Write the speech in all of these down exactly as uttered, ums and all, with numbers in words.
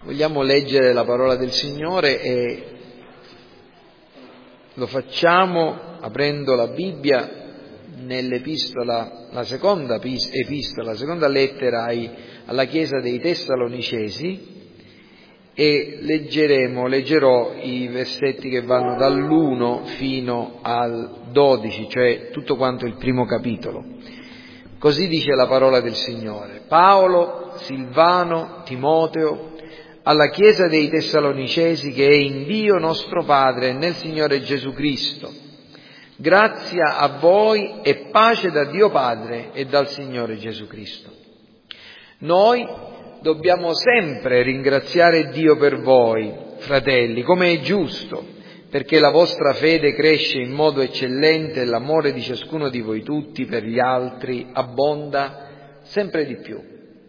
Vogliamo leggere la parola del Signore e lo facciamo aprendo la Bibbia nell'epistola, la seconda epistola, la seconda lettera ai, alla Chiesa dei Tessalonicesi, e leggeremo, leggerò i versetti che vanno dall'uno fino al dodici, cioè tutto quanto il primo capitolo. Così dice la parola del Signore. Paolo, Silvano, Timoteo, alla Chiesa dei Tessalonicesi che è in Dio nostro Padre e nel Signore Gesù Cristo. Grazia a voi e pace da Dio Padre e dal Signore Gesù Cristo. Noi dobbiamo sempre ringraziare Dio per voi, fratelli, come è giusto, perché la vostra fede cresce in modo eccellente e l'amore di ciascuno di voi tutti per gli altri abbonda sempre di più.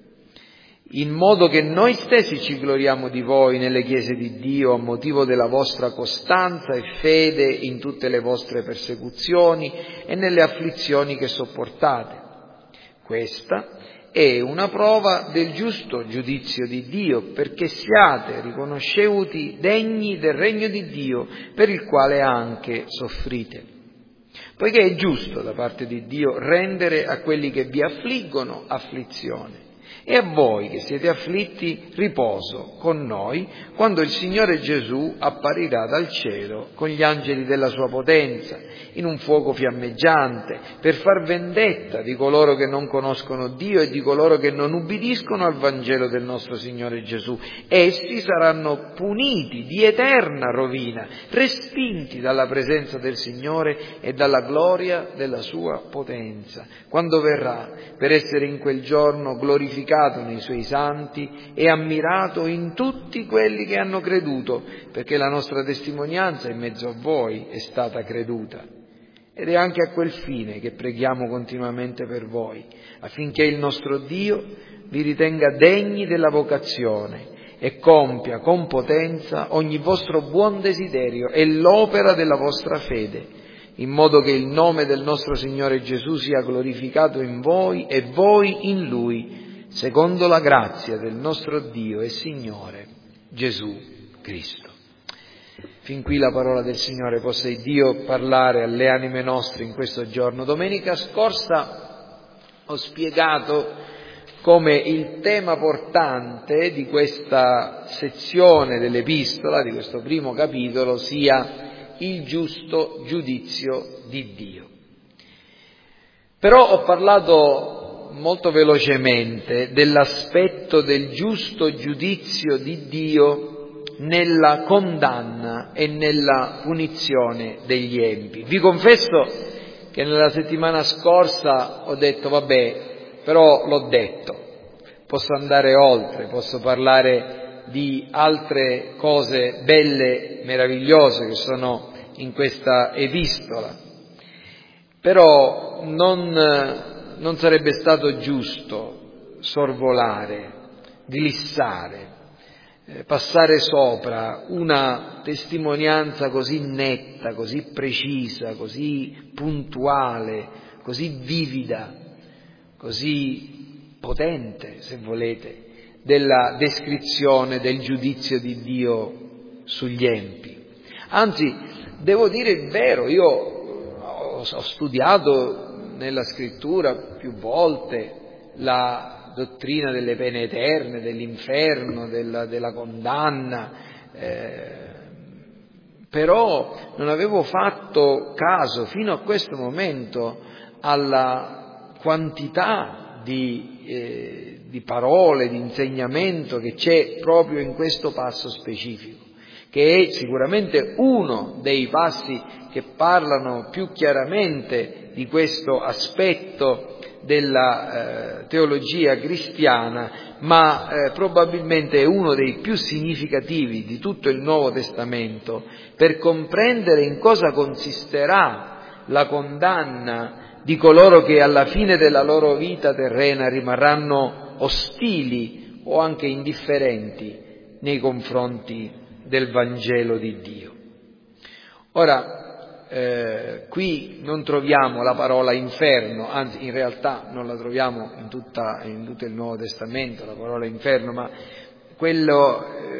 In modo che noi stessi ci gloriamo di voi nelle chiese di Dio a motivo della vostra costanza e fede in tutte le vostre persecuzioni e nelle afflizioni che sopportate. Questa è una prova del giusto giudizio di Dio, perché siate riconosciuti degni del regno di Dio, per il quale anche soffrite. Poiché è giusto da parte di Dio rendere a quelli che vi affliggono afflizione, e a voi che siete afflitti riposo con noi, quando il Signore Gesù apparirà dal cielo con gli angeli della sua potenza, in un fuoco fiammeggiante, per far vendetta di coloro che non conoscono Dio e di coloro che non ubbidiscono al Vangelo del nostro Signore Gesù. Essi saranno puniti di eterna rovina, respinti dalla presenza del Signore e dalla gloria della sua potenza, quando verrà per essere in quel giorno glorificato nei suoi santi e ammirato in tutti quelli che hanno creduto, perché la nostra testimonianza in mezzo a voi è stata creduta. Ed è anche a quel fine che preghiamo continuamente per voi, affinché il nostro Dio vi ritenga degni della vocazione e compia con potenza ogni vostro buon desiderio e l'opera della vostra fede, in modo che il nome del nostro Signore Gesù sia glorificato in voi e voi in Lui, secondo la grazia del nostro Dio e Signore Gesù Cristo. Fin qui la parola del Signore. Possa Dio parlare alle anime nostre in questo giorno. Domenica scorsa ho spiegato come il tema portante di questa sezione dell'epistola, di questo primo capitolo, sia il giusto giudizio di Dio. Però ho parlato molto velocemente dell'aspetto del giusto giudizio di Dio nella condanna e nella punizione degli empi. Vi confesso che nella settimana scorsa ho detto vabbè, però l'ho detto, posso andare oltre, posso parlare di altre cose belle, meravigliose che sono in questa epistola, però non, non sarebbe stato giusto sorvolare, glissare, passare sopra una testimonianza così netta, così precisa, così puntuale, così vivida, così potente, se volete, della descrizione del giudizio di Dio sugli empi. Anzi, devo dire il vero, io ho, ho studiato nella scrittura più volte la dottrina delle pene eterne, dell'inferno, della, della condanna, eh, però non avevo fatto caso fino a questo momento alla quantità di, eh, di parole, di insegnamento che c'è proprio in questo passo specifico, che è sicuramente uno dei passi che parlano più chiaramente di questo aspetto della eh, teologia cristiana, ma eh, probabilmente è uno dei più significativi di tutto il Nuovo Testamento per comprendere in cosa consisterà la condanna di coloro che alla fine della loro vita terrena rimarranno ostili o anche indifferenti nei confronti del Vangelo di Dio. Ora, Eh, qui non troviamo la parola inferno, anzi in realtà non la troviamo in, tutta, in tutto il Nuovo Testamento, la parola inferno, ma quello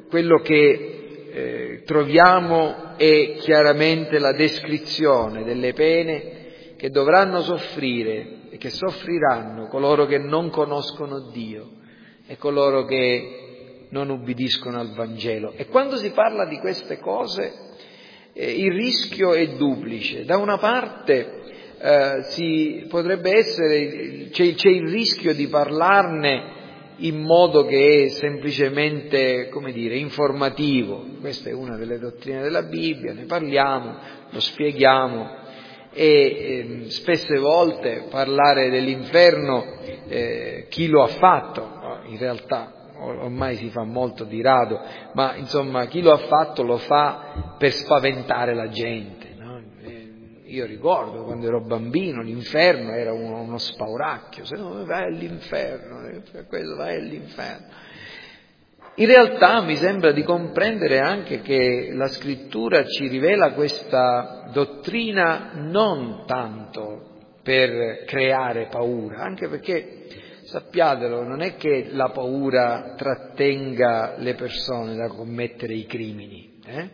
quello che eh, troviamo è chiaramente la descrizione delle pene che dovranno soffrire e che soffriranno coloro che non conoscono Dio e coloro che non ubbidiscono al Vangelo. E quando si parla di queste cose eh, il rischio è duplice. Da una parte eh, si potrebbe essere, c'è, c'è il rischio di parlarne in modo che è semplicemente, come dire, informativo. Questa è una delle dottrine della Bibbia, ne parliamo, lo spieghiamo. E eh, spesse volte parlare dell'inferno, eh, chi lo ha fatto, in realtà ormai si fa molto di rado, ma insomma chi lo ha fatto lo fa per spaventare la gente, no? Eh, io ricordo quando ero bambino l'inferno era uno, uno spauracchio, se no vai all'inferno, eh, questo vai all'inferno. In realtà mi sembra di comprendere anche che la Scrittura ci rivela questa dottrina non tanto per creare paura, anche perché, sappiatelo, non è che la paura trattenga le persone da commettere i crimini. Eh?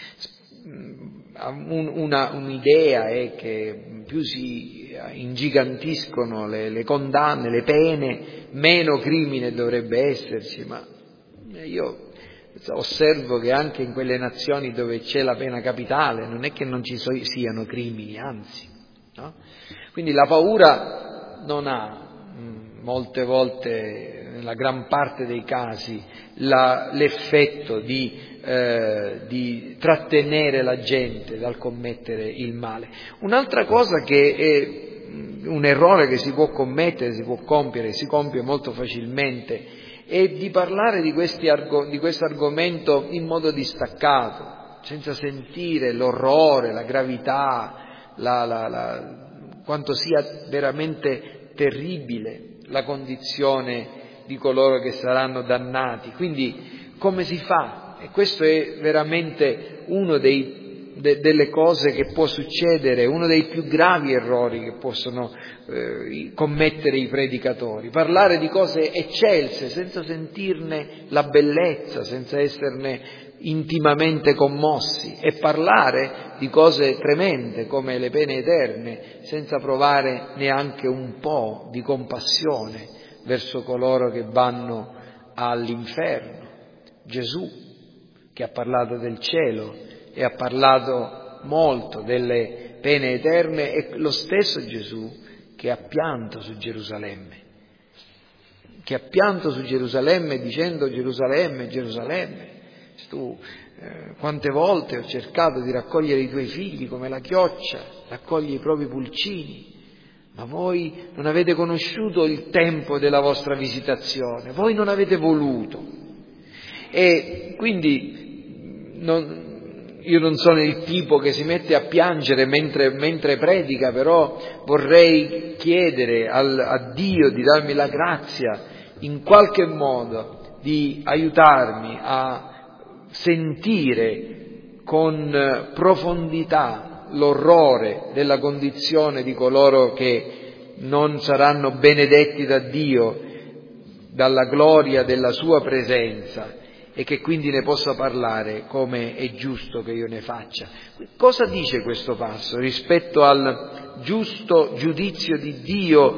Un, una, un'idea è che più si ingigantiscono le, le condanne, le pene, meno crimine dovrebbe esserci, ma io osservo che anche in quelle nazioni dove c'è la pena capitale non è che non ci so, siano crimini, anzi, no? Quindi la paura non ha mh, molte volte, nella gran parte dei casi, la, l'effetto di, eh, di trattenere la gente dal commettere il male. Un'altra cosa che è un errore che si può commettere, si può compiere, si compie molto facilmente, e di parlare di, questi argo, di questo argomento in modo distaccato, senza sentire l'orrore, la gravità, la, la, la, quanto sia veramente terribile la condizione di coloro che saranno dannati. Quindi come si fa? E questo è veramente uno dei De, delle cose che può succedere, uno dei più gravi errori che possono eh, commettere i predicatori, parlare di cose eccelse senza sentirne la bellezza, senza esserne intimamente commossi, e parlare di cose tremende come le pene eterne senza provare neanche un po' di compassione verso coloro che vanno all'inferno. Gesù, che ha parlato del cielo e ha parlato molto delle pene eterne, è lo stesso Gesù che ha pianto su Gerusalemme, che ha pianto su Gerusalemme dicendo: Gerusalemme, Gerusalemme, tu eh, quante volte ho cercato di raccogliere i tuoi figli come la chioccia raccoglie i propri pulcini, ma voi non avete conosciuto il tempo della vostra visitazione, voi non avete voluto. E quindi non Io non sono il tipo che si mette a piangere mentre, mentre predica, però vorrei chiedere al, a Dio di darmi la grazia in qualche modo di aiutarmi a sentire con profondità l'orrore della condizione di coloro che non saranno benedetti da Dio, dalla gloria della sua presenza, e che quindi ne possa parlare come è giusto che io ne faccia. Cosa dice questo passo rispetto al giusto giudizio di Dio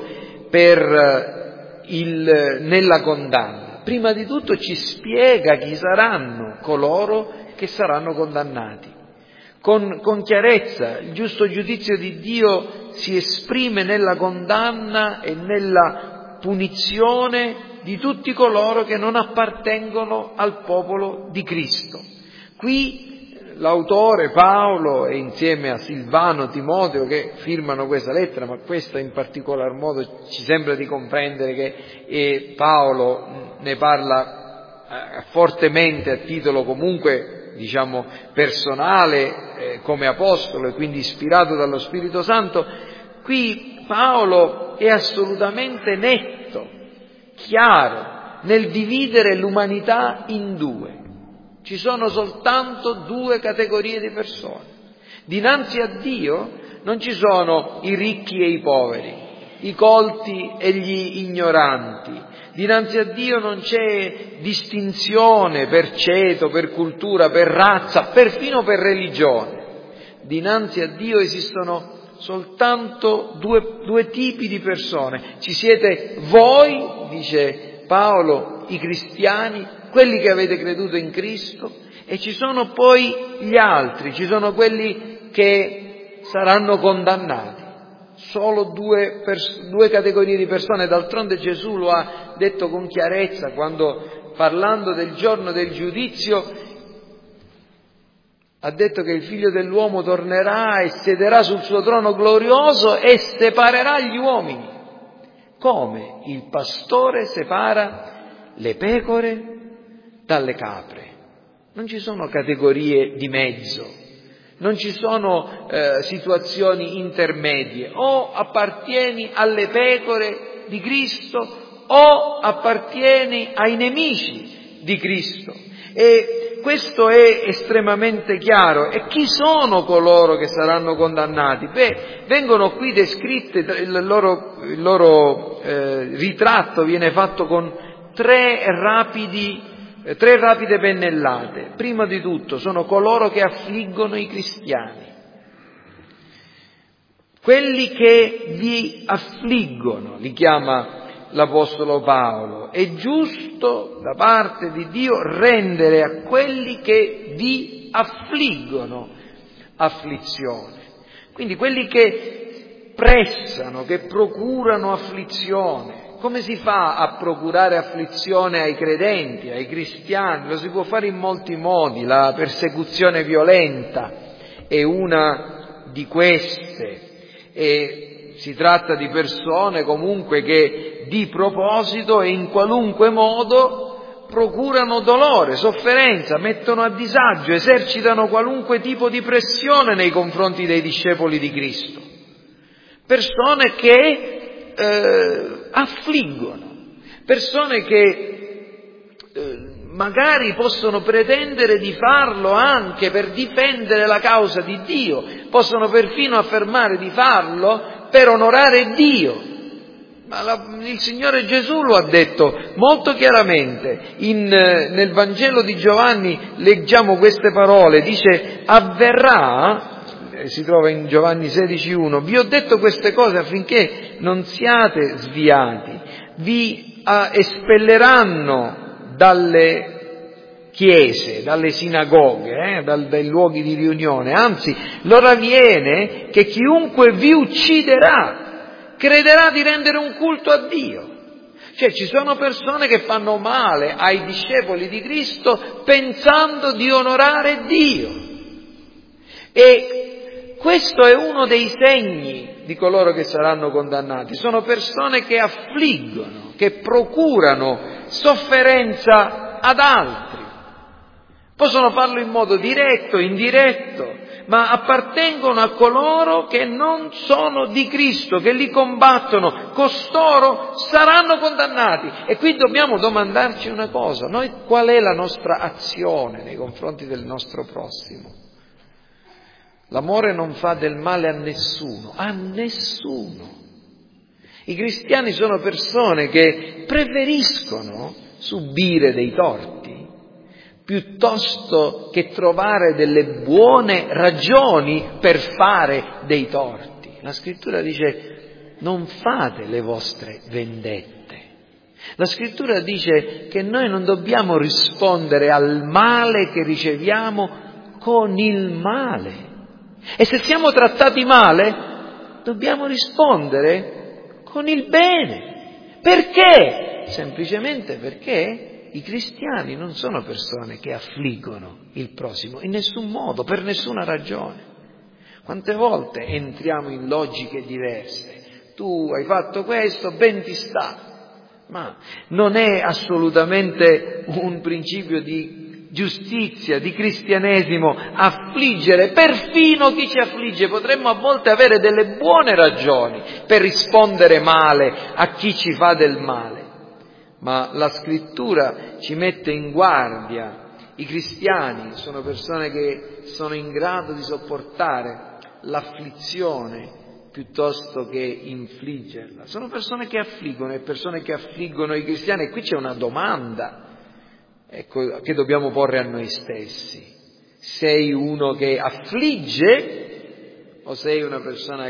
per il, nella condanna? Prima di tutto ci spiega chi saranno coloro che saranno condannati. Con, con chiarezza il giusto giudizio di Dio si esprime nella condanna e nella punizione di tutti coloro che non appartengono al popolo di Cristo. Qui l'autore Paolo, e insieme a Silvano, Timoteo, che firmano questa lettera, ma questa in particolar modo ci sembra di comprendere che eh, Paolo ne parla eh, fortemente a titolo comunque, diciamo, personale, eh, come apostolo, e quindi ispirato dallo Spirito Santo. Qui Paolo è assolutamente netto, chiaro, nel dividere l'umanità in due. Ci sono soltanto due categorie di persone. Dinanzi a Dio non ci sono i ricchi e i poveri, i colti e gli ignoranti. Dinanzi a Dio non c'è distinzione per ceto, per cultura, per razza, perfino per religione. Dinanzi a Dio esistono soltanto due, due tipi di persone. Ci siete voi, dice Paolo, i cristiani, quelli che avete creduto in Cristo, e ci sono poi gli altri, ci sono quelli che saranno condannati. Solo due, pers- due categorie di persone. D'altronde Gesù lo ha detto con chiarezza quando, parlando del giorno del giudizio, ha detto che il Figlio dell'uomo tornerà e siederà sul suo trono glorioso e separerà gli uomini. Come il pastore separa le pecore dalle capre. Non ci sono categorie di mezzo, non ci sono eh, situazioni intermedie. O appartieni alle pecore di Cristo o appartieni ai nemici di Cristo. E questo è estremamente chiaro. E chi sono coloro che saranno condannati? Beh, vengono qui descritte, il loro, il loro eh, ritratto viene fatto con tre rapidi, eh, tre rapide pennellate. Prima di tutto sono coloro che affliggono i cristiani. Quelli che vi affliggono, li chiama l'Apostolo Paolo. È giusto da parte di Dio rendere a quelli che vi affliggono afflizione. Quindi quelli che pressano, che procurano afflizione. Come si fa a procurare afflizione ai credenti, ai cristiani? Lo si può fare in molti modi. La persecuzione violenta è una di queste. E si tratta di persone comunque che di proposito e in qualunque modo procurano dolore, sofferenza, mettono a disagio, esercitano qualunque tipo di pressione nei confronti dei discepoli di Cristo. Persone che eh, affliggono, persone che eh, magari possono pretendere di farlo anche per difendere la causa di Dio, possono perfino affermare di farlo per onorare Dio. Ma la, il Signore Gesù lo ha detto molto chiaramente. In, nel Vangelo di Giovanni leggiamo queste parole, dice: avverrà, si trova in Giovanni sedici uno, vi ho detto queste cose affinché non siate sviati, vi ah, espelleranno dalle chiese, dalle sinagoghe, eh, dal, dai luoghi di riunione, anzi l'ora viene che chiunque vi ucciderà crederà di rendere un culto a Dio. Cioè ci sono persone che fanno male ai discepoli di Cristo pensando di onorare Dio. E questo è uno dei segni di coloro che saranno condannati. Sono persone che affliggono, che procurano sofferenza ad altri. Possono farlo in modo diretto, indiretto, ma appartengono a coloro che non sono di Cristo, che li combattono. Costoro saranno condannati. E qui dobbiamo domandarci una cosa: noi qual è la nostra azione nei confronti del nostro prossimo? L'amore non fa del male a nessuno, a nessuno. I cristiani sono persone che preferiscono subire dei torti piuttosto che trovare delle buone ragioni per fare dei torti. La Scrittura dice: non fate le vostre vendette. La Scrittura dice che noi non dobbiamo rispondere al male che riceviamo con il male. E se siamo trattati male, dobbiamo rispondere con il bene. Perché? Semplicemente perché i cristiani non sono persone che affliggono il prossimo in nessun modo, per nessuna ragione. Quante volte entriamo in logiche diverse? Tu hai fatto questo, ben ti sta. Ma non è assolutamente un principio di giustizia, di cristianesimo affliggere perfino chi ci affligge. Potremmo a volte avere delle buone ragioni per rispondere male a chi ci fa del male. Ma la Scrittura ci mette in guardia. I cristiani sono persone che sono in grado di sopportare l'afflizione piuttosto che infliggerla. Sono persone che affliggono e persone che affliggono i cristiani, e qui c'è una domanda, ecco, che dobbiamo porre a noi stessi. Sei uno che affligge o sei una persona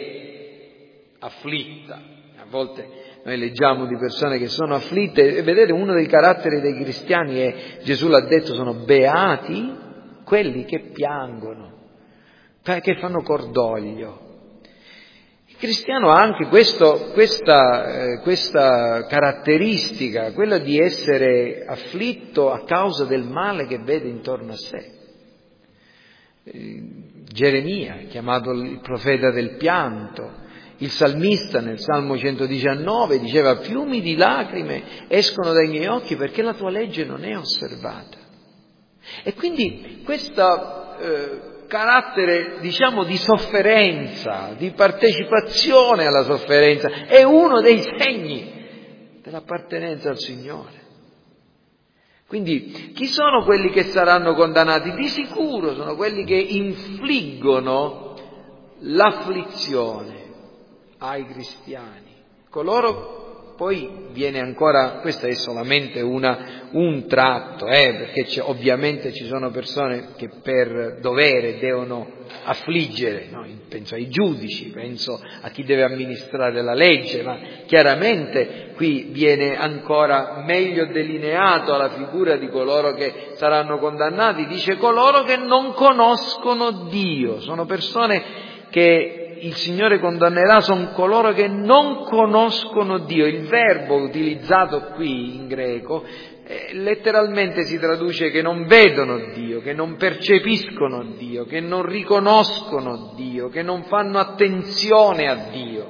che è afflitta? A volte noi leggiamo di persone che sono afflitte, e vedete, uno dei caratteri dei cristiani è, Gesù l'ha detto, sono beati quelli che piangono, che fanno cordoglio. Il cristiano ha anche questo, questa, eh, questa caratteristica, quella di essere afflitto a causa del male che vede intorno a sé. Eh, Geremia, chiamato il profeta del pianto, il salmista nel Salmo centodiciannove diceva: fiumi di lacrime escono dai miei occhi perché la tua legge non è osservata. E quindi questo eh, carattere, diciamo, di sofferenza, di partecipazione alla sofferenza, è uno dei segni dell'appartenenza al Signore. Quindi chi sono quelli che saranno condannati? Di sicuro sono quelli che infliggono l'afflizione ai cristiani. Coloro, poi viene ancora, questo è solamente una, un tratto, eh, perché c'è, ovviamente ci sono persone che per dovere devono affliggere, no? Penso ai giudici, penso a chi deve amministrare la legge, ma chiaramente qui viene ancora meglio delineato la figura di coloro che saranno condannati. Dice: coloro che non conoscono Dio. Sono persone che il Signore condannerà, sono coloro che non conoscono Dio. Il verbo utilizzato qui in greco eh, letteralmente si traduce che non vedono Dio, che non percepiscono Dio, che non riconoscono Dio, che non fanno attenzione a Dio.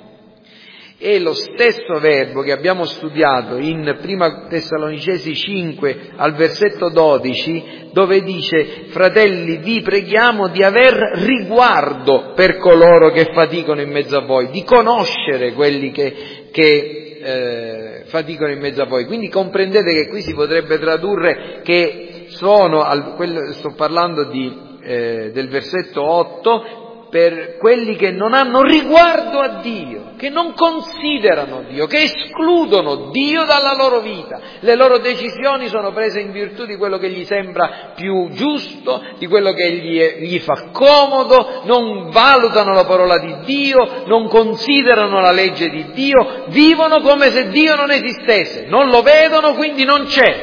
È lo stesso verbo che abbiamo studiato in Prima Tessalonicesi cinque al versetto dodici, dove dice: fratelli, vi preghiamo di aver riguardo per coloro che faticano in mezzo a voi, di conoscere quelli che, che eh, faticano in mezzo a voi. Quindi comprendete che qui si potrebbe tradurre che sono, al, quello, sto parlando di, eh, del versetto otto, per quelli che non hanno riguardo a Dio, che non considerano Dio, che escludono Dio dalla loro vita. Le loro decisioni sono prese in virtù di quello che gli sembra più giusto, di quello che gli, è, gli fa comodo, non valutano la parola di Dio, non considerano la legge di Dio, vivono come se Dio non esistesse, non lo vedono, quindi non c'è.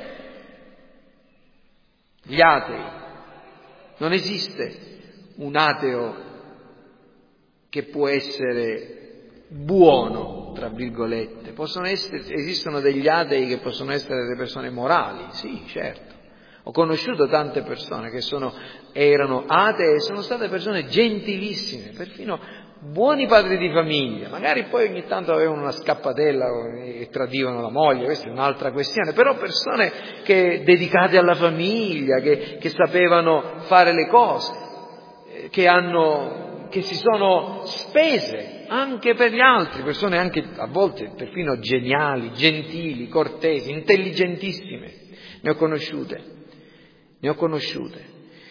Gli atei. Non esiste un ateo che può essere buono, tra virgolette. Possono essere, esistono degli atei che possono essere delle persone morali, sì, certo. Ho conosciuto tante persone che sono, erano atee e sono state persone gentilissime, perfino buoni padri di famiglia. Magari poi ogni tanto avevano una scappatella e tradivano la moglie, questa è un'altra questione, però persone che dedicate alla famiglia, che, che sapevano fare le cose, che hanno, che si sono spese anche per gli altri, persone anche a volte perfino geniali, gentili, cortesi, intelligentissime. Ne ho conosciute, ne ho conosciute.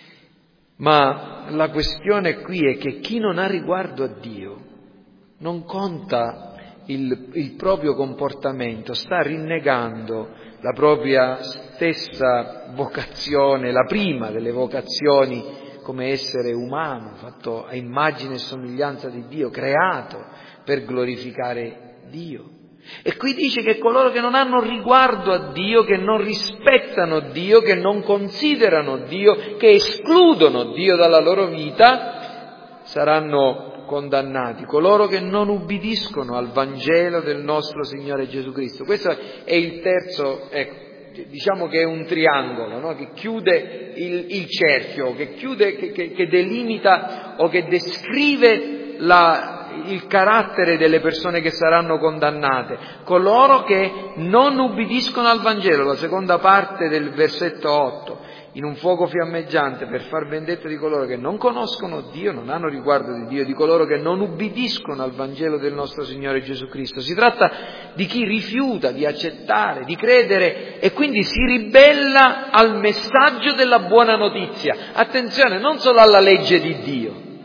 Ma la questione qui è che chi non ha riguardo a Dio non conta il, il proprio comportamento, sta rinnegando la propria stessa vocazione, la prima delle vocazioni come essere umano, fatto a immagine e somiglianza di Dio, creato per glorificare Dio. E qui dice che coloro che non hanno riguardo a Dio, che non rispettano Dio, che non considerano Dio, che escludono Dio dalla loro vita, saranno condannati. Coloro che non ubbidiscono al Vangelo del nostro Signore Gesù Cristo. Questo è il terzo, ecco, diciamo che è un triangolo, no? Che chiude il, il cerchio, che chiude, che, che, che delimita o che descrive la, il carattere delle persone che saranno condannate. Coloro che non ubbidiscono al Vangelo, la seconda parte del versetto otto, in un fuoco fiammeggiante per far vendetta di coloro che non conoscono Dio, non hanno riguardo di Dio, di coloro che non ubbidiscono al Vangelo del nostro Signore Gesù Cristo. Si tratta di chi rifiuta di accettare, di credere e quindi si ribella al messaggio della buona notizia. Attenzione, non solo alla legge di Dio,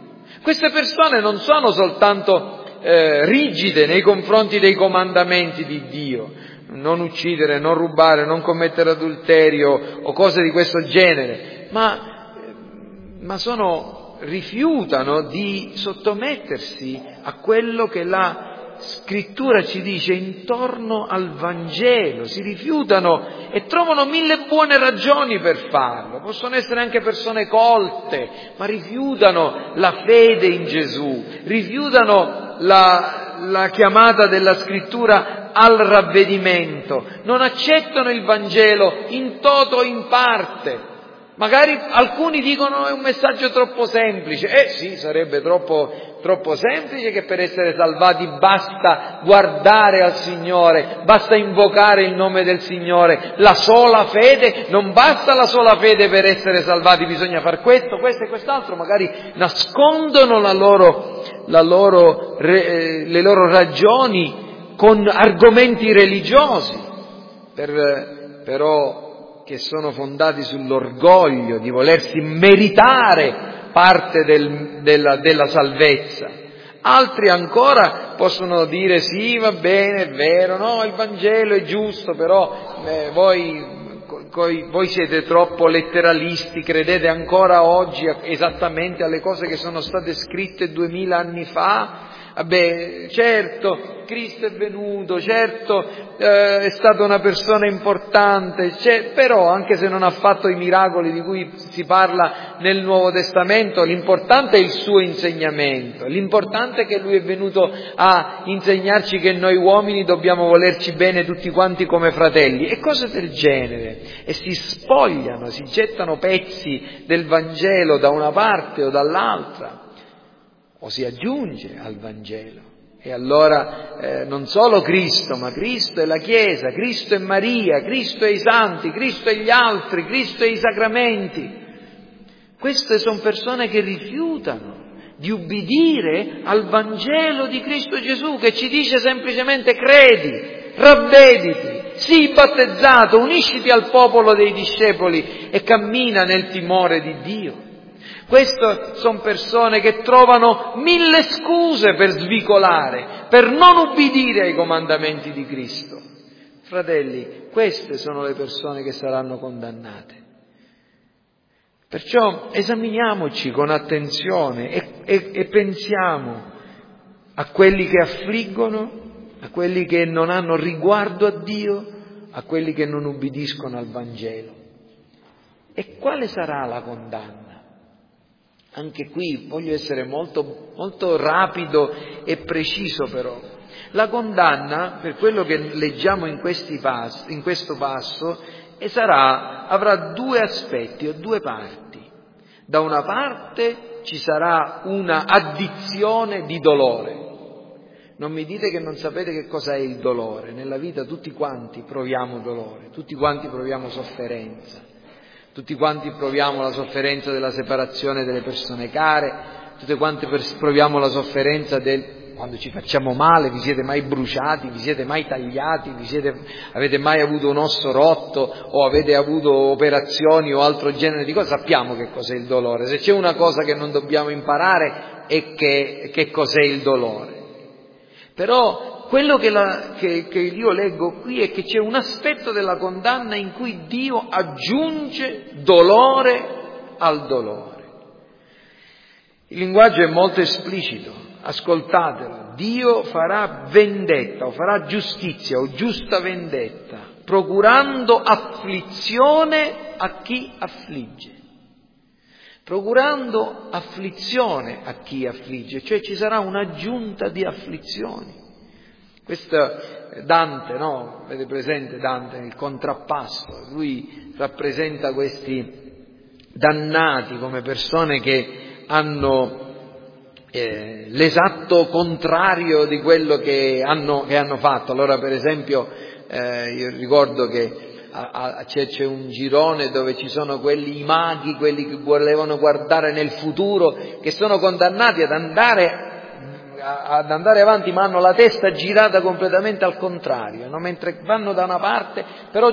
Queste persone non sono soltanto eh, rigide nei confronti dei comandamenti di Dio, non uccidere, non rubare, non commettere adulterio o cose di questo genere, ma, ma sono, rifiutano di sottomettersi a quello che la Scrittura ci dice intorno al Vangelo, si rifiutano e trovano mille buone ragioni per farlo, possono essere anche persone colte, ma rifiutano la fede in Gesù, rifiutano la, la chiamata della Scrittura al ravvedimento, non accettano il Vangelo in toto o in parte. Magari alcuni dicono è un messaggio troppo semplice, eh sì, sarebbe troppo, troppo semplice che per essere salvati basta guardare al Signore, basta invocare il nome del Signore, la sola fede, non basta la sola fede per essere salvati, bisogna far questo, questo e quest'altro, magari nascondono la loro, la loro, eh, le loro ragioni con argomenti religiosi, per, però che sono fondati sull'orgoglio di volersi meritare parte del, della, della salvezza. Altri ancora possono dire sì, va bene, è vero, no, il Vangelo è giusto, però eh, voi, coi, voi siete troppo letteralisti, credete ancora oggi esattamente alle cose che sono state scritte duemila anni fa. Vabbè, certo, Cristo è venuto, certo, eh, è stata una persona importante, però anche se non ha fatto i miracoli di cui si parla nel Nuovo Testamento, l'importante è il suo insegnamento, l'importante è che lui è venuto a insegnarci che noi uomini dobbiamo volerci bene tutti quanti come fratelli e cose del genere, e si spogliano, si gettano pezzi del Vangelo da una parte o dall'altra, o si aggiunge al Vangelo. E allora eh, non solo Cristo, ma Cristo e la Chiesa, Cristo e Maria, Cristo e i santi, Cristo e gli altri, Cristo e i sacramenti. Queste sono persone che rifiutano di ubbidire al Vangelo di Cristo Gesù, che ci dice semplicemente credi, ravvediti, sii battezzato, unisciti al popolo dei discepoli e cammina nel timore di Dio. Queste sono persone che trovano mille scuse per svicolare, per non ubbidire ai comandamenti di Cristo. Fratelli, queste sono le persone che saranno condannate. Perciò esaminiamoci con attenzione e, e, e pensiamo a quelli che affliggono, a quelli che non hanno riguardo a Dio, a quelli che non ubbidiscono al Vangelo. E quale sarà la condanna? Anche qui voglio essere molto, molto rapido e preciso però. La condanna, per quello che leggiamo in, questi pass, in questo passo, e sarà, avrà due aspetti o due parti. Da una parte ci sarà una addizione di dolore. Non mi dite che non sapete che cos'è il dolore. Nella vita tutti quanti proviamo dolore, tutti quanti proviamo sofferenza. Tutti quanti proviamo la sofferenza della separazione delle persone care, tutti quanti proviamo la sofferenza del quando ci facciamo male. Vi siete mai bruciati, vi siete mai tagliati, vi siete, avete mai avuto un osso rotto o avete avuto operazioni o altro genere di cose? Sappiamo che cos'è il dolore. Se c'è una cosa che non dobbiamo imparare è che, che cos'è il dolore. Però quello che, la, che, che io leggo qui è che c'è un aspetto della condanna in cui Dio aggiunge dolore al dolore. Il linguaggio è molto esplicito, ascoltatelo. Dio farà vendetta o farà giustizia o giusta vendetta, procurando afflizione a chi affligge. Procurando afflizione a chi affligge, cioè ci sarà un'aggiunta di afflizioni. Questo Dante, no? Avete presente Dante nel contrappasso? Lui rappresenta questi dannati come persone che hanno eh, l'esatto contrario di quello che hanno, che hanno fatto. Allora, per esempio, eh, io ricordo che a, a, c'è, c'è un girone dove ci sono quelli, i maghi, quelli che volevano guardare nel futuro, che sono condannati ad andare ad andare avanti, ma hanno la testa girata completamente al contrario, no? Mentre vanno da una parte, però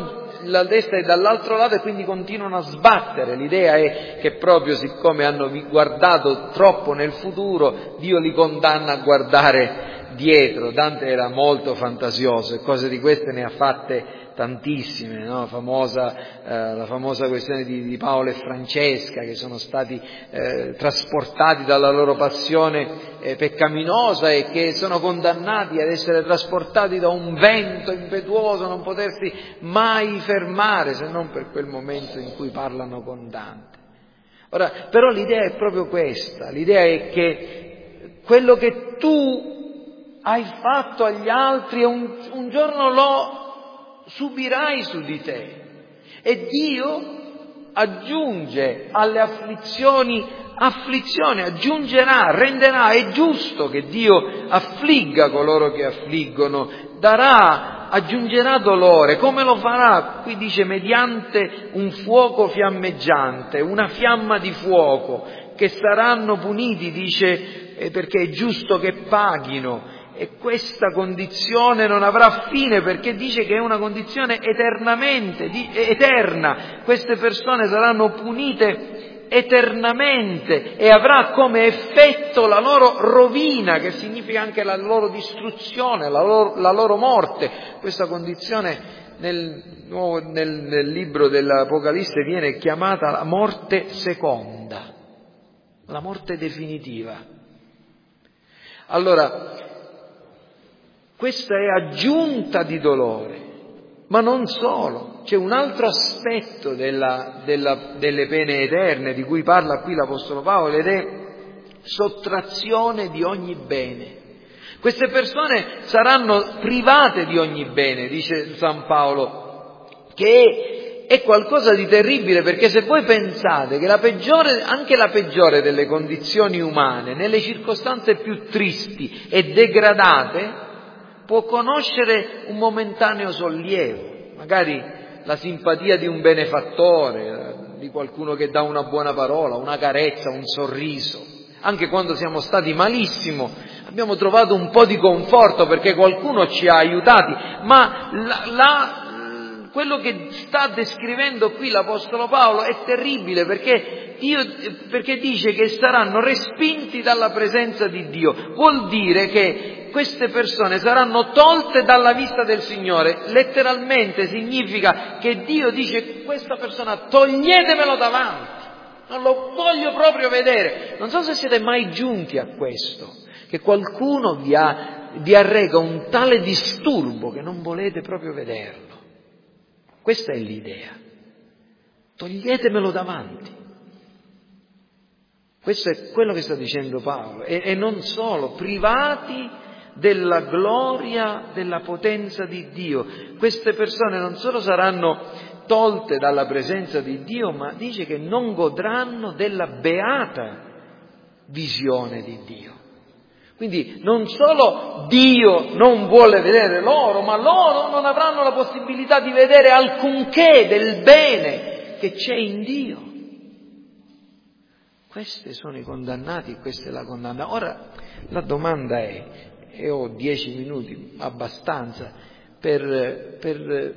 la testa è dall'altro lato e quindi continuano a sbattere. L'idea è che proprio siccome hanno guardato troppo nel futuro, Dio li condanna a guardare dietro. Dante era molto fantasioso e cose di queste ne ha fatte tantissime, no? Famosa, eh, la famosa questione di, di Paolo e Francesca, che sono stati eh, trasportati dalla loro passione eh, peccaminosa e che sono condannati ad essere trasportati da un vento impetuoso, non potersi mai fermare se non per quel momento in cui parlano con Dante. Ora, però l'idea è proprio questa, l'idea è che quello che tu hai fatto agli altri un, un giorno lo subirai su di te, e Dio aggiunge alle afflizioni afflizione, aggiungerà, renderà. È giusto che Dio affligga coloro che affliggono, darà, aggiungerà dolore. Come lo farà? Qui dice mediante un fuoco fiammeggiante, una fiamma di fuoco, che saranno puniti, dice, eh, perché è giusto che paghino. E questa condizione non avrà fine, perché dice che è una condizione eternamente, di, eterna. Queste persone saranno punite eternamente e avrà come effetto la loro rovina, che significa anche la loro distruzione, la loro, la loro morte. Questa condizione nel, nel, nel libro dell'Apocalisse viene chiamata la morte seconda, la morte definitiva. Allora, questa è aggiunta di dolore, ma non solo. C'è un altro aspetto della, della, delle pene eterne di cui parla qui l'Apostolo Paolo, ed è sottrazione di ogni bene. Queste persone saranno private di ogni bene, dice San Paolo, che è qualcosa di terribile, perché se voi pensate che la peggiore, anche la peggiore delle condizioni umane, nelle circostanze più tristi e degradate, può conoscere un momentaneo sollievo, magari la simpatia di un benefattore, di qualcuno che dà una buona parola, una carezza, un sorriso. Anche quando siamo stati malissimo abbiamo trovato un po' di conforto perché qualcuno ci ha aiutati, ma la, la, quello che sta descrivendo qui l'Apostolo Paolo è terribile, perché, Dio, perché dice che saranno respinti dalla presenza di Dio. Vuol dire che queste persone saranno tolte dalla vista del Signore. Letteralmente significa che Dio dice: questa persona toglietemelo davanti, non lo voglio proprio vedere. Non so se siete mai giunti a questo, che qualcuno vi, ha, vi arreca un tale disturbo che non volete proprio vederlo. Questa è l'idea. Toglietemelo davanti. Questo è quello che sta dicendo Paolo. E, e non solo, privati della gloria, della potenza di Dio. Queste persone non solo saranno tolte dalla presenza di Dio, ma dice che non godranno della beata visione di Dio. Quindi non solo Dio non vuole vedere loro, ma loro non avranno la possibilità di vedere alcunché del bene che c'è in Dio. Questi sono i condannati, questa è la condanna. Ora la domanda è, e ho dieci minuti abbastanza per, per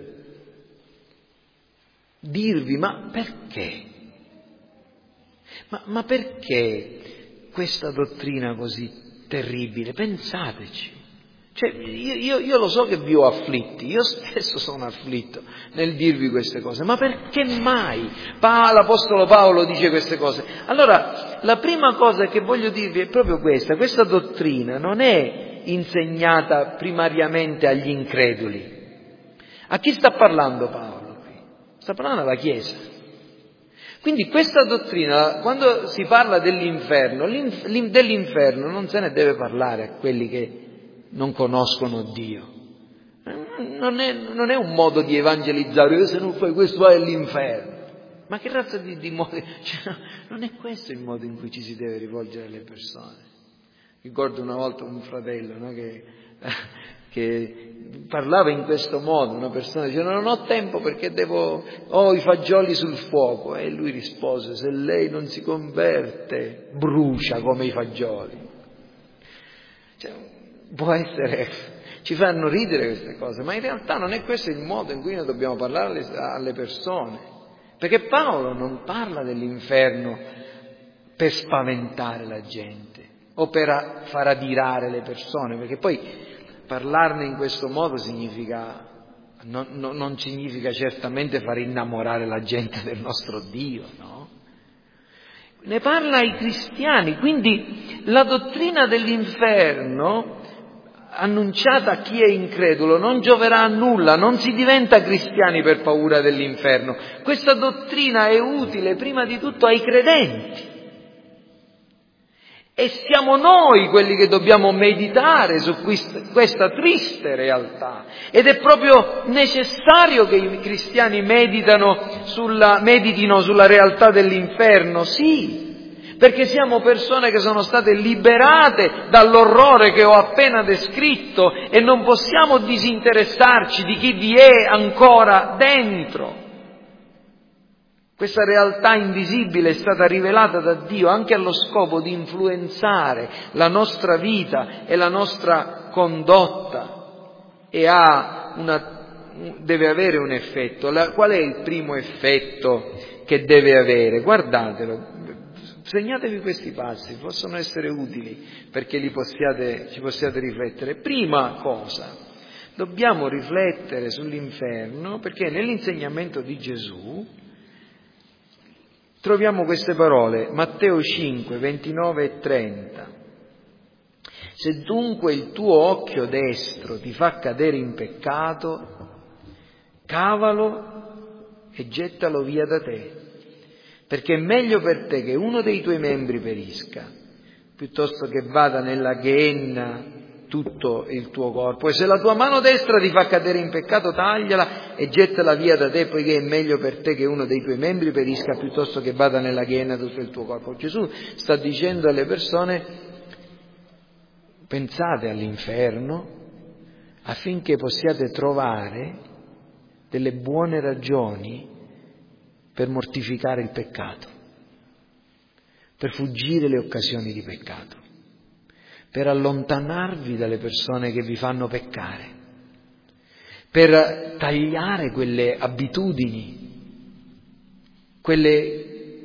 dirvi, ma perché? Ma, ma perché questa dottrina così terribile? Pensateci. Cioè, io, io, io lo so che vi ho afflitti, io stesso sono afflitto nel dirvi queste cose, ma perché mai pa- l'Apostolo Paolo dice queste cose? Allora, la prima cosa che voglio dirvi è proprio questa: questa dottrina non è insegnata primariamente agli increduli. A chi sta parlando Paolo qui? Sta parlando alla Chiesa. Quindi questa dottrina, quando si parla dell'inferno, dell'inferno non se ne deve parlare a quelli che non conoscono Dio. Non è, non è un modo di evangelizzare: se non fai questo vai all'inferno. Ma che razza di, di modo? Cioè, non è questo il modo in cui ci si deve rivolgere alle persone. Ricordo una volta un fratello, no, che, che parlava in questo modo. Una persona diceva: non ho tempo perché devo, ho i fagioli sul fuoco. E lui rispose: se lei non si converte, brucia come i fagioli. Cioè, può essere ci fanno ridere queste cose, ma in realtà non è questo il modo in cui noi dobbiamo parlare alle, alle persone, perché Paolo non parla dell'inferno per spaventare la gente o per far adirare le persone, perché poi parlarne in questo modo significa non, non, non significa certamente far innamorare la gente del nostro Dio, no? Ne parla ai cristiani, quindi la dottrina dell'inferno annunciata a chi è incredulo non gioverà a nulla, non si diventa cristiani per paura dell'inferno. Questa dottrina è utile prima di tutto ai credenti. E siamo noi quelli che dobbiamo meditare su questa triste realtà. Ed è proprio necessario che i cristiani meditano sulla, meditino sulla realtà dell'inferno, sì, perché siamo persone che sono state liberate dall'orrore che ho appena descritto e non possiamo disinteressarci di chi vi è ancora dentro. Questa realtà invisibile è stata rivelata da Dio anche allo scopo di influenzare la nostra vita e la nostra condotta e ha una, deve avere un effetto. La, qual è il primo effetto che deve avere? Guardatelo, segnatevi questi passi, possono essere utili perché li possiate, ci possiate riflettere. Prima cosa, dobbiamo riflettere sull'inferno perché nell'insegnamento di Gesù troviamo queste parole, Matteo cinque, ventinove e trenta. Se dunque il tuo occhio destro ti fa cadere in peccato, cavalo e gettalo via da te, perché è meglio per te che uno dei tuoi membri perisca, piuttosto che vada nella Gehenna tutto il tuo corpo. E se la tua mano destra ti fa cadere in peccato, tagliala e gettala via da te, poiché è meglio per te che uno dei tuoi membri perisca piuttosto che vada nella Gehenna tutto il tuo corpo. Gesù sta dicendo alle persone: pensate all'inferno affinché possiate trovare delle buone ragioni per mortificare il peccato, per fuggire le occasioni di peccato, per allontanarvi dalle persone che vi fanno peccare, per tagliare quelle abitudini, quelle,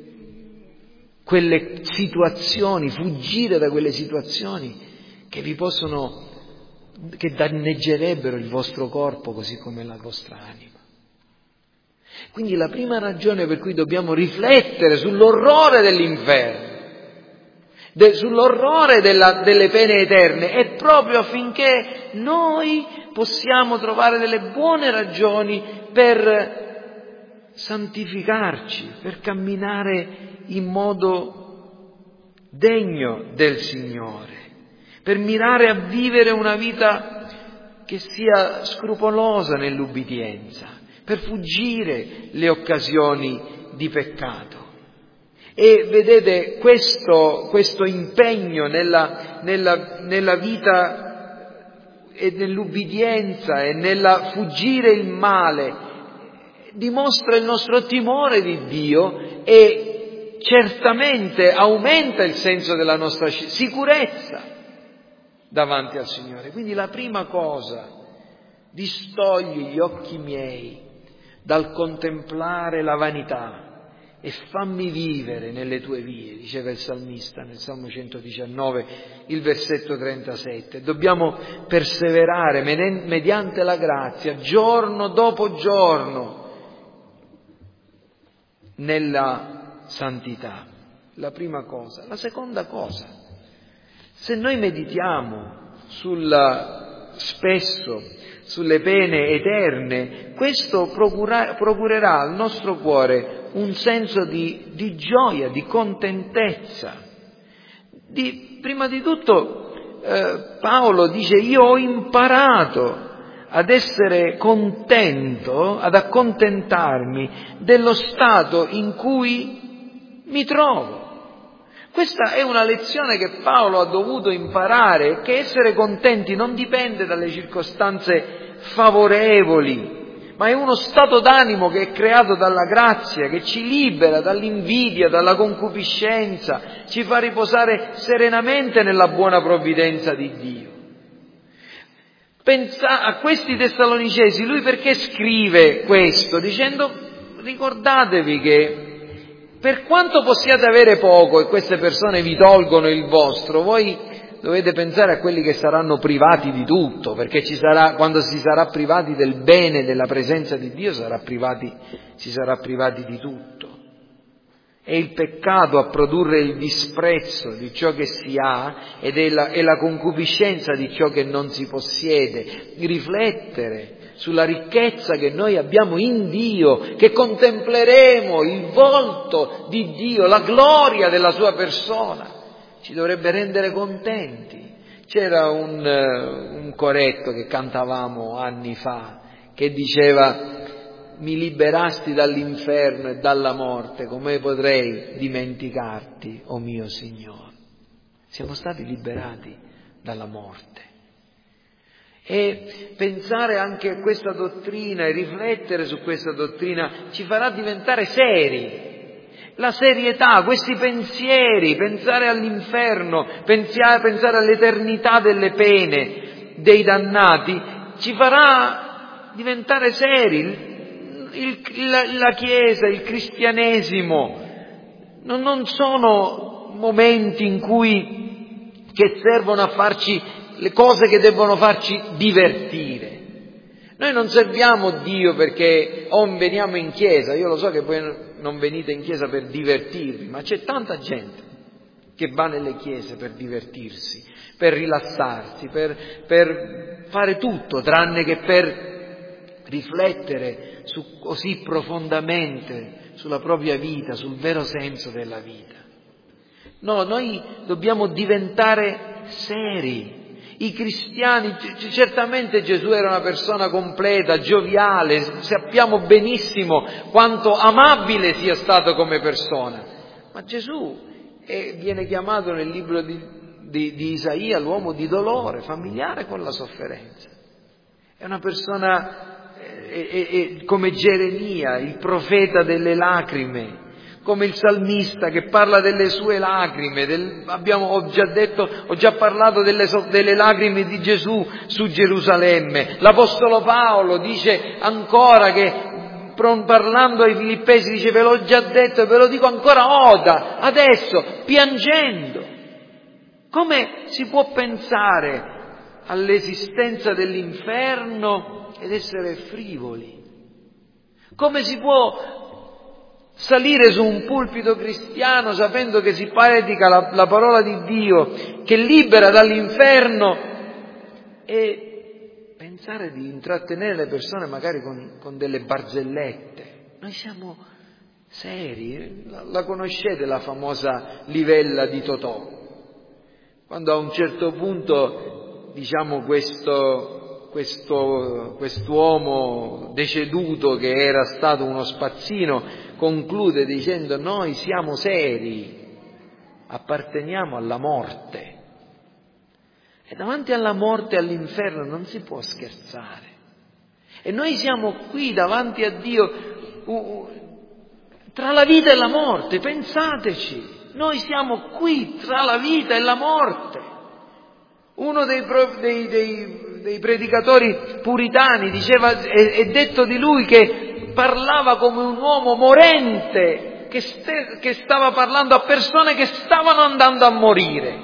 quelle situazioni, fuggire da quelle situazioni che vi possono, che danneggerebbero il vostro corpo così come la vostra anima. Quindi la prima ragione per cui dobbiamo riflettere sull'orrore dell'inferno, De, sull'orrore della, delle pene eterne, è proprio affinché noi possiamo trovare delle buone ragioni per santificarci, per camminare in modo degno del Signore, per mirare a vivere una vita che sia scrupolosa nell'ubbidienza, per fuggire le occasioni di peccato. E vedete questo, questo impegno nella, nella, nella vita e nell'ubbidienza e nella fuggire il male dimostra il nostro timore di Dio e certamente aumenta il senso della nostra sicurezza davanti al Signore. Quindi la prima cosa, distogli gli occhi miei dal contemplare la vanità e fammi vivere nelle tue vie, diceva il salmista nel Salmo centodiciannove, il versetto trentasette. Dobbiamo perseverare mediante la grazia, giorno dopo giorno, nella santità. La prima cosa. La seconda cosa, se noi meditiamo sulla, spesso sulle pene eterne, questo procura, procurerà al nostro cuore un senso di, di gioia, di contentezza. Di, prima di tutto eh, Paolo dice: io ho imparato ad essere contento, ad accontentarmi dello stato in cui mi trovo. Questa è una lezione che Paolo ha dovuto imparare, che essere contenti non dipende dalle circostanze favorevoli, ma è uno stato d'animo che è creato dalla grazia, che ci libera dall'invidia, dalla concupiscenza, ci fa riposare serenamente nella buona provvidenza di Dio. Pensa a questi Tessalonicesi, lui perché scrive questo? Dicendo, ricordatevi che per quanto possiate avere poco e queste persone vi tolgono il vostro, voi dovete pensare a quelli che saranno privati di tutto, perché ci sarà, quando si sarà privati del bene, della presenza di Dio, sarà privati, si sarà privati di tutto. È il peccato a produrre il disprezzo di ciò che si ha ed è la, è la concupiscenza di ciò che non si possiede. Riflettere sulla ricchezza che noi abbiamo in Dio, che contempleremo il volto di Dio, la gloria della sua persona, ci dovrebbe rendere contenti. C'era un, un coretto che cantavamo anni fa che diceva: mi liberasti dall'inferno e dalla morte, come potrei dimenticarti, o mio Signore? Siamo stati liberati dalla morte. E pensare anche a questa dottrina e riflettere su questa dottrina ci farà diventare seri. La serietà, questi pensieri, pensare all'inferno, pensare, pensare all'eternità delle pene dei dannati, ci farà diventare seri. Il, la, la Chiesa, il cristianesimo non, non sono momenti in cui che servono a farci le cose che debbono farci divertire. Noi non serviamo Dio perché o oh, veniamo in chiesa, io lo so che voi non venite in chiesa per divertirvi, ma c'è tanta gente che va nelle chiese per divertirsi, per rilassarsi, per, per fare tutto tranne che per riflettere su, così profondamente sulla propria vita, sul vero senso della vita. No, noi dobbiamo diventare seri. I cristiani, certamente Gesù era una persona completa, gioviale, sappiamo benissimo quanto amabile sia stato come persona, ma Gesù è, viene chiamato nel libro di, di, di Isaia l'uomo di dolore, familiare con la sofferenza. È una persona eh, eh, eh, come Geremia, il profeta delle lacrime, come il salmista che parla delle sue lacrime, del, abbiamo, ho già detto, ho già parlato delle, delle lacrime di Gesù su Gerusalemme. L'Apostolo Paolo dice ancora che, parlando ai Filippesi, dice: ve l'ho già detto e ve lo dico ancora ora, adesso, piangendo. Come si può pensare all'esistenza dell'inferno ed essere frivoli? Come si può salire su un pulpito cristiano sapendo che si predica la, la parola di Dio che libera dall'inferno e pensare di intrattenere le persone magari con, con delle barzellette? Noi siamo seri. La, la conoscete la famosa livella di Totò? Quando a un certo punto, diciamo, questo, questo, quest'uomo deceduto che era stato uno spazzino conclude dicendo: noi siamo seri, apparteniamo alla morte. E davanti alla morte e all'inferno non si può scherzare. E noi siamo qui davanti a Dio uh, uh, tra la vita e la morte, pensateci. Noi siamo qui tra la vita e la morte. Uno dei, dei, dei, dei predicatori puritani diceva, è, è detto di lui che parlava come un uomo morente, che, ste, che stava parlando a persone che stavano andando a morire.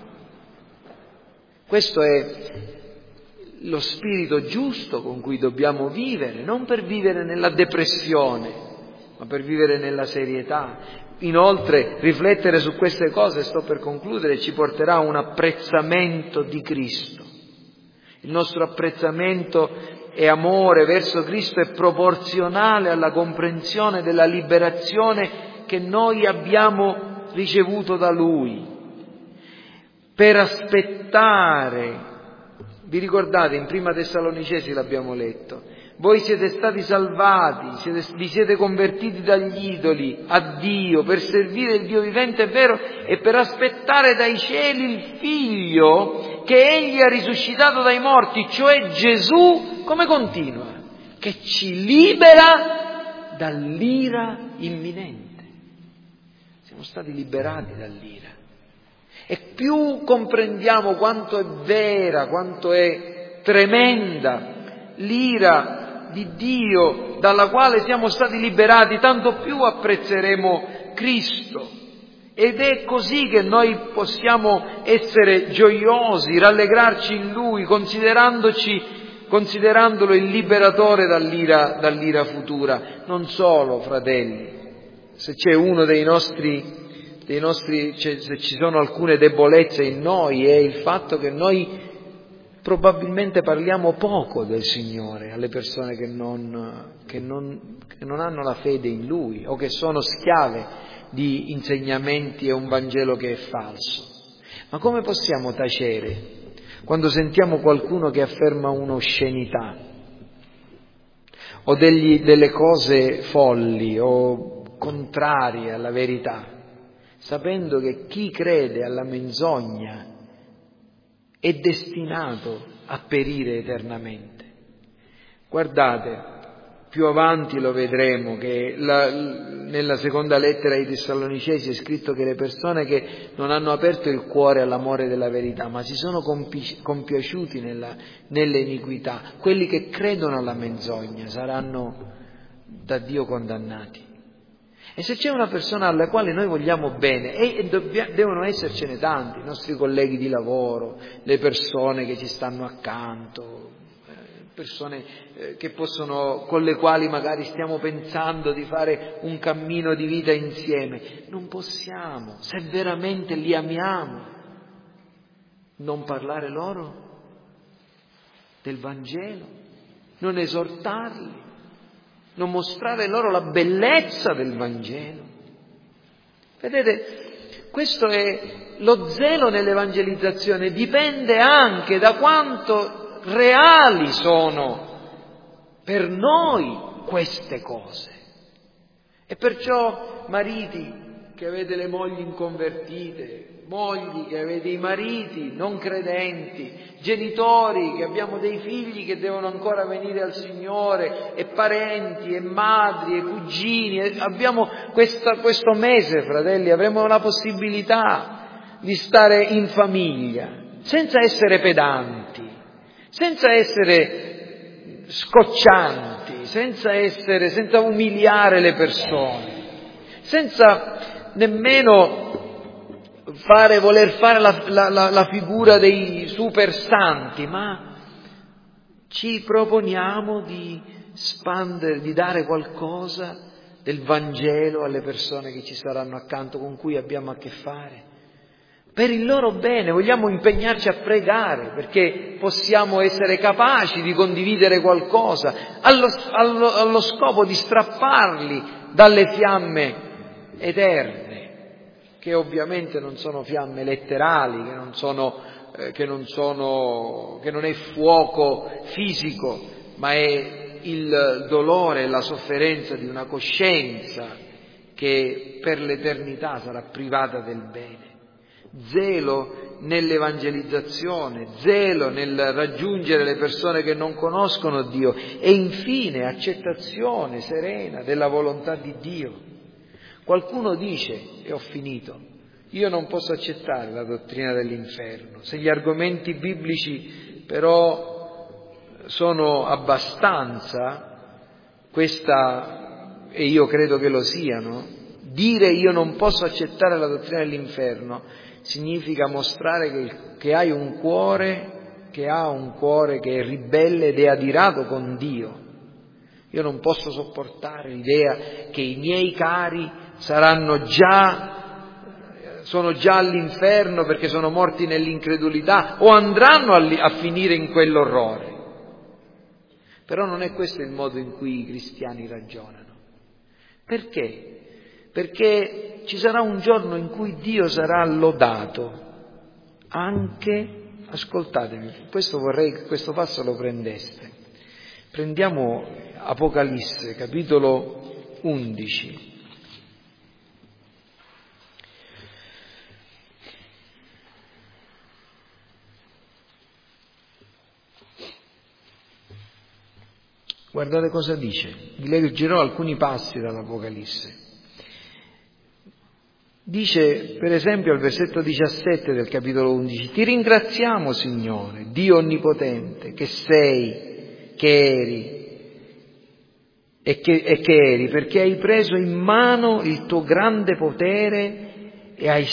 Questo è lo spirito giusto con cui dobbiamo vivere, non per vivere nella depressione, ma per vivere nella serietà. Inoltre, riflettere su queste cose, sto per concludere, ci porterà a un apprezzamento di Cristo. Il nostro apprezzamento e amore verso Cristo è proporzionale alla comprensione della liberazione che noi abbiamo ricevuto da Lui. Per aspettare, vi ricordate, in prima Tessalonicesi l'abbiamo letto, voi siete stati salvati, siete, vi siete convertiti dagli idoli a Dio per servire il Dio vivente e vero e per aspettare dai cieli il Figlio che Egli ha risuscitato dai morti, cioè Gesù, come continua, che ci libera dall'ira imminente. Siamo stati liberati dall'ira. E più comprendiamo quanto è vera, quanto è tremenda, l'ira di Dio dalla quale siamo stati liberati, tanto più apprezzeremo Cristo. Ed è così che noi possiamo essere gioiosi, rallegrarci in Lui, considerandoci, considerandolo il liberatore dall'ira, dall'ira futura. Non solo, fratelli, se c'è uno dei nostri, dei nostri, se ci sono alcune debolezze in noi, è il fatto che noi probabilmente parliamo poco del Signore alle persone che non, che non, che non hanno la fede in Lui o che sono schiave di insegnamenti e un Vangelo che è falso. Ma come possiamo tacere quando sentiamo qualcuno che afferma un'oscenità o degli, delle cose folli o contrarie alla verità, sapendo che chi crede alla menzogna è destinato a perire eternamente? Guardate, più avanti lo vedremo, che la, nella seconda lettera ai Tessalonicesi è scritto che le persone che non hanno aperto il cuore all'amore della verità, ma si sono compi, compiaciuti nella, nelle iniquità, quelli che credono alla menzogna saranno da Dio condannati. E se c'è una persona alla quale noi vogliamo bene, e dobbia, devono essercene tanti, i nostri colleghi di lavoro, le persone che ci stanno accanto, persone eh, che possono, con le quali magari stiamo pensando di fare un cammino di vita insieme, non possiamo, se veramente li amiamo, non parlare loro del Vangelo, non esortarli, non mostrare loro la bellezza del Vangelo. Vedete, questo è lo zelo nell'evangelizzazione, dipende anche da quanto reali sono per noi queste cose. E perciò, mariti che avete le mogli inconvertite, mogli che avete i mariti non credenti, genitori che abbiamo dei figli che devono ancora venire al Signore, e parenti, e madri, e cugini, e abbiamo questa, questo mese, fratelli, avremo la possibilità di stare in famiglia, senza essere pedanti, senza essere scoccianti, senza essere, senza umiliare le persone, senza nemmeno fare, voler fare la, la, la, la figura dei super santi, ma ci proponiamo di spandere, di dare qualcosa del Vangelo alle persone che ci saranno accanto, con cui abbiamo a che fare. Per il loro bene vogliamo impegnarci a pregare perché possiamo essere capaci di condividere qualcosa allo, allo, allo scopo di strapparli dalle fiamme eterne, che ovviamente non sono fiamme letterali, che non sono, eh, che non sono, che non è fuoco fisico, ma è il dolore e la sofferenza di una coscienza che per l'eternità sarà privata del bene. Zelo nell'evangelizzazione, zelo nel raggiungere le persone che non conoscono Dio e infine accettazione serena della volontà di Dio. Qualcuno dice, e ho finito, io non posso accettare la dottrina dell'inferno, se gli argomenti biblici però sono abbastanza, questa, e io credo che lo siano, dire io non posso accettare la dottrina dell'inferno significa mostrare che, che hai un cuore, che ha un cuore che è ribelle ed è adirato con Dio. Io non posso sopportare l'idea che i miei cari saranno già, sono già all'inferno perché sono morti nell'incredulità o andranno a, a finire in quell'orrore. Però non è questo il modo in cui i cristiani ragionano. Perché? Perché ci sarà un giorno in cui Dio sarà lodato anche, ascoltatemi, questo vorrei che questo passo lo prendeste. Prendiamo Apocalisse, capitolo undici. Guardate cosa dice. Vi leggerò alcuni passi dall'Apocalisse. Dice, per esempio, al versetto diciassette del capitolo undici, ti ringraziamo, Signore, Dio Onnipotente, che sei, che eri e che, e che eri, perché hai preso in mano il tuo grande potere e hai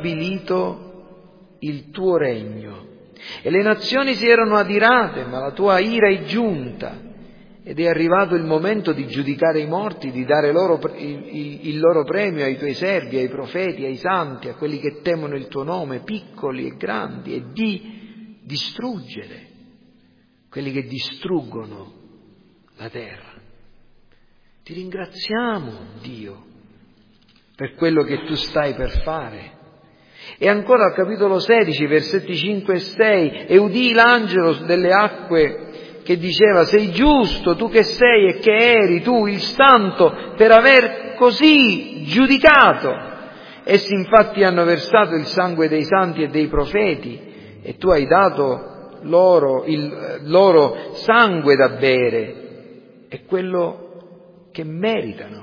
stabilito il tuo regno. E le nazioni si erano adirate, ma la tua ira è giunta. Ed è arrivato il momento di giudicare i morti, di dare loro, il, il loro premio ai tuoi servi, ai profeti, ai santi, a quelli che temono il tuo nome, piccoli e grandi, e di distruggere quelli che distruggono la terra. Ti ringraziamo, Dio, per quello che tu stai per fare. E ancora al capitolo sedici, versetti cinque e sei, e udii l'angelo delle acque che diceva, sei giusto, tu che sei e che eri, tu il santo, per aver così giudicato. Essi infatti hanno versato il sangue dei santi e dei profeti, e tu hai dato loro il loro sangue da bere, è quello che meritano.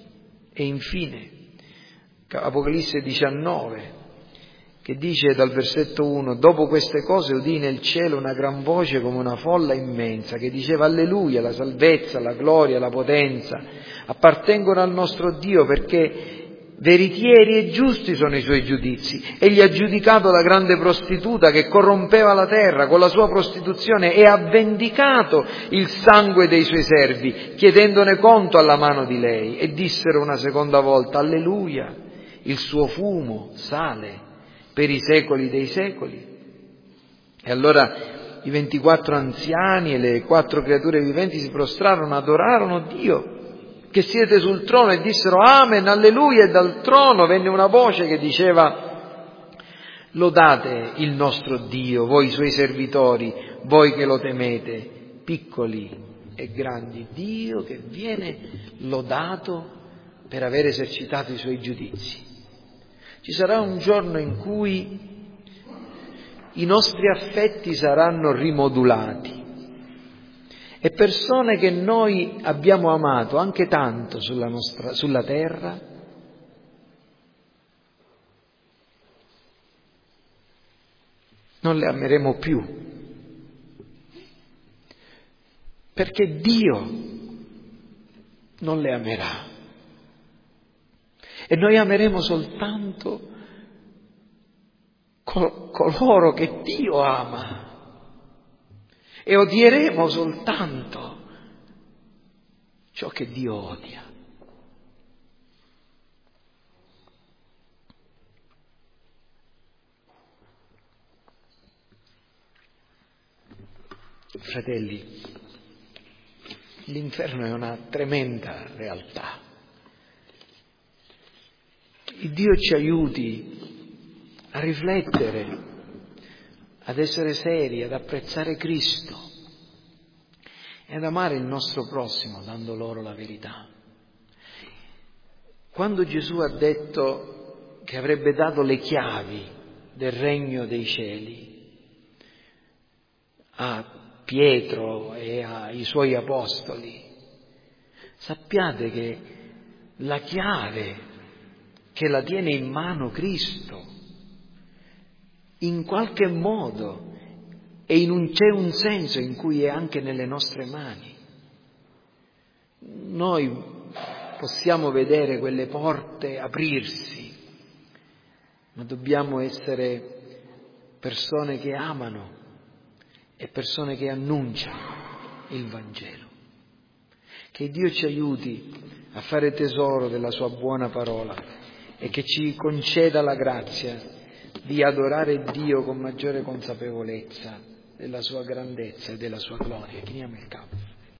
E infine, Apocalisse diciannove, che dice dal versetto uno, dopo queste cose udii nel cielo una gran voce come una folla immensa che diceva alleluia, la salvezza, la gloria, la potenza appartengono al nostro Dio, perché veritieri e giusti sono i suoi giudizi. Egli ha giudicato la grande prostituta che corrompeva la terra con la sua prostituzione e ha vendicato il sangue dei suoi servi, chiedendone conto alla mano di lei. E dissero una seconda volta alleluia, il suo fumo sale per i secoli dei secoli. E allora i ventiquattro anziani e le quattro creature viventi si prostrarono, adorarono Dio che siede sul trono e dissero amen, alleluia, e dal trono venne una voce che diceva lodate il nostro Dio, voi suoi servitori, voi che lo temete, piccoli e grandi. Dio che viene lodato per aver esercitato i suoi giudizi. Ci sarà un giorno in cui i nostri affetti saranno rimodulati e persone che noi abbiamo amato anche tanto sulla nostra, sulla terra, non le ameremo più, perché Dio non le amerà. E noi ameremo soltanto col- coloro che Dio ama e odieremo soltanto ciò che Dio odia. Fratelli, l'inferno è una tremenda realtà. Dio ci aiuti a riflettere, ad essere seri, ad apprezzare Cristo e ad amare il nostro prossimo dando loro la verità. Quando Gesù ha detto che avrebbe dato le chiavi del regno dei cieli a Pietro e ai suoi apostoli, sappiate che la chiave che la tiene in mano Cristo, in qualche modo, e in un, c'è un senso in cui è anche nelle nostre mani. Noi possiamo vedere quelle porte aprirsi, ma dobbiamo essere persone che amano e persone che annunciano il Vangelo. Che Dio ci aiuti a fare tesoro della sua buona parola e che ci conceda la grazia di adorare Dio con maggiore consapevolezza della sua grandezza e della sua gloria. Chiniamo il capo.